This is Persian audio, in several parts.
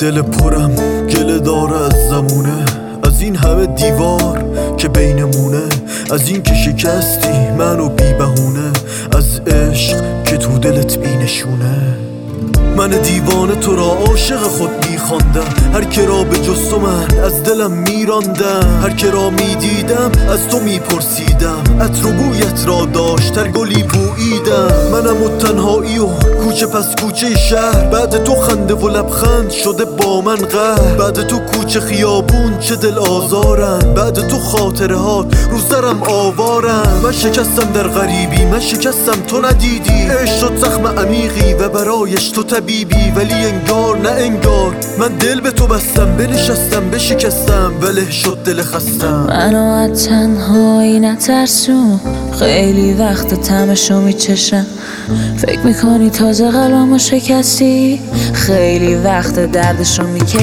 دل پرم گله داره از زمونه، از این همه دیوار که بینمونه، از این که شکستی منو بی بهونه، از عشق که تو دلت بی نشونه. من دیوانه تو را عاشق خود میخواندم، هر که را به جز تو من از دلم میراندم، هر که را میدیدم از تو میپرسیدم، عطر و بویت را داشت هر گلی بوییدم. منم و تنهایی و کوچه پس کوچه شهر، بعد تو خنده و لبخند شده با من قهر، بعد تو کوچه خیابون چه دل آزارم، بعد تو خاطره هات رو سرم آوارم. من شکستم در غریبی، من شکستم تو ندیدی، عشق شد زخم عمیقی و برایش تو طبیبی، ولی انگار نه انگار من دل به تو بستم، بنشستم بشکستم ولی شد دل خستم. منو از تنهایی نترسون، خیلی وقت طعمشو میچشم، فکر میکنی تازه قلبمو شکستی، خیلی وقت دردشو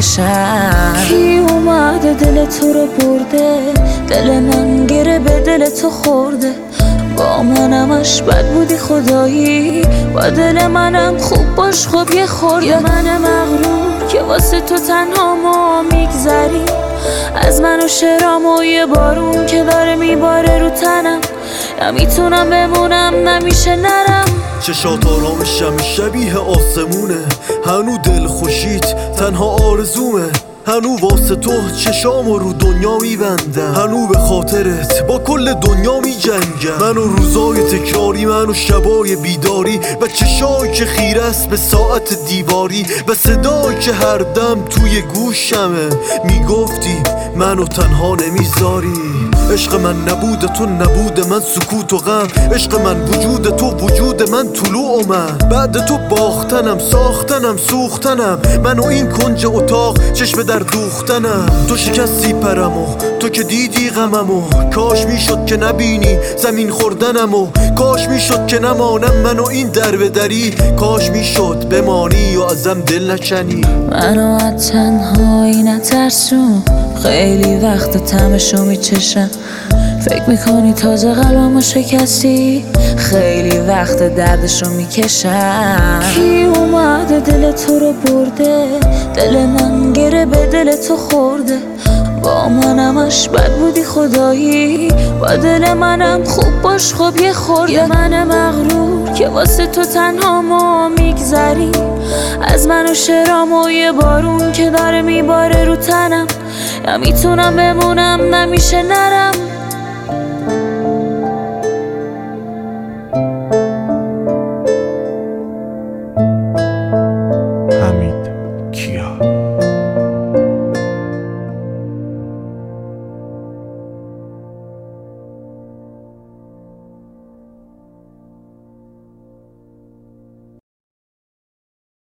میکشم. کی اومده دل تو رو برده، دل من گره به دل تو خورده، با منمش بد بودی خدایی، با دل منم خوب باش خب یه خورده. یا من مغرور که واسه تو تنها ما میگذری، از من و شرام و یه بارون که داره میباره رو تنم، نمیتونم بمونم نمیشه نرم. چشات آرامشم شبیه آسمونه، هنو دل خوشیت تنها آرزومه، هنو واسه تو چشامو رو دنیا میبندم، هنو به خاطرت با کل دنیا میجنگم. من و روزای تکراری، من و شبای بیداری، و چشایی که خیره است به ساعت دیواری، و صدایی که هر دم توی گوشمه میگفتی منو تنها نمیذاری. عشق من نبوده تو نبوده من سکوت و غم، عشق من وجود تو وجود من طلوع من، بعد تو باختنم ساختنم سوختنم، من و این کنج اتاق چشم در دوختنم. تو شکستی پرمو، تو که دیدی غممو، کاش میشد که نبینی زمین خوردنمو، کاش میشد که نمانم من و این در به دری، کاش میشد بمانی و ازم دل نکنی. منو از تنهایی نترسون، خیلی وقت طعمشو میچشم، فکر میکنی تازه قلبمو شکستی، خیلی وقت دردشو میکشم. کی اومده دل تو رو برده، دل من گره به دل تو خورده، با منمش بد بودی خدایی، با دل منم خوب باش خب یه خورده. یا من مغرور که واسه تو تنها ما میگذری، از من و شرام و یه بارون که داره میباره رو تنم، نمیتونم بمونم نمیشه نرم.